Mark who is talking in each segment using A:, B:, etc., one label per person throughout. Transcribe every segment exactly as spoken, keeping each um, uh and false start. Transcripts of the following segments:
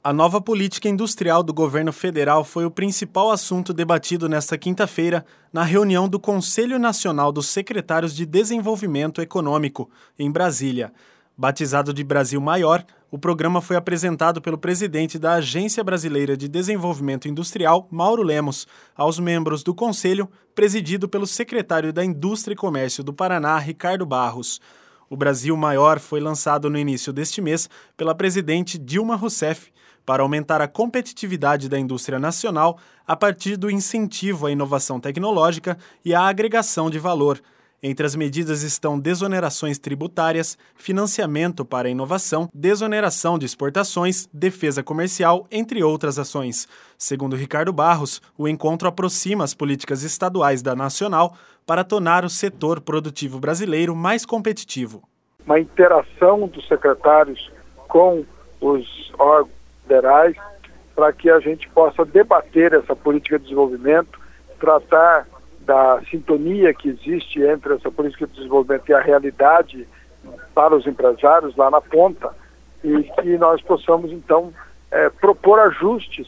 A: A nova política industrial do governo federal foi o principal assunto debatido nesta quinta-feira na reunião do Conselho Nacional dos Secretários de Desenvolvimento Econômico, em Brasília. Batizado de Brasil Maior, o programa foi apresentado pelo presidente da Agência Brasileira de Desenvolvimento Industrial, Mauro Lemos, aos membros do Conselho, presidido pelo secretário da Indústria e Comércio do Paraná, Ricardo Barros. O Brasil Maior foi lançado no início deste mês pela presidente Dilma Rousseff, para aumentar a competitividade da indústria nacional a partir do incentivo à inovação tecnológica e à agregação de valor. Entre as medidas estão desonerações tributárias, financiamento para a inovação, desoneração de exportações, defesa comercial, entre outras ações. Segundo Ricardo Barros, o encontro aproxima as políticas estaduais da nacional para tornar o setor produtivo brasileiro mais competitivo.
B: Uma interação dos secretários com os órgãos federais, para que a gente possa debater essa política de desenvolvimento, tratar da sintonia que existe entre essa política de desenvolvimento e a realidade para os empresários lá na ponta, e que nós possamos então é, propor ajustes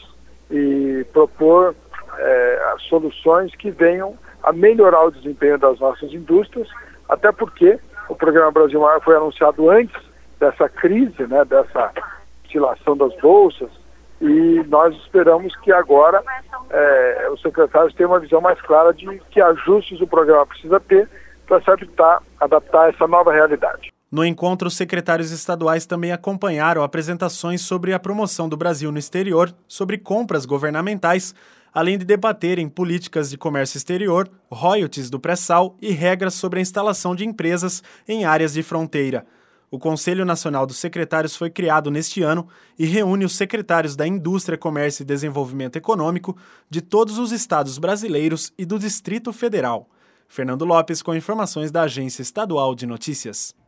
B: e propor é, soluções que venham a melhorar o desempenho das nossas indústrias, até porque o Programa Brasil Maior foi anunciado antes dessa crise, né, dessa oscilação das bolsas, e nós esperamos que agora é, os secretários tenham uma visão mais clara de que ajustes o programa precisa ter para se adaptar, adaptar a essa nova realidade.
A: No encontro, os secretários estaduais também acompanharam apresentações sobre a promoção do Brasil no exterior, sobre compras governamentais, além de debaterem políticas de comércio exterior, royalties do pré-sal e regras sobre a instalação de empresas em áreas de fronteira. O Conselho Nacional dos Secretários foi criado neste ano e reúne os secretários da Indústria, Comércio e Desenvolvimento Econômico de todos os estados brasileiros e do Distrito Federal. Fernando Lopes com informações da Agência Estadual de Notícias.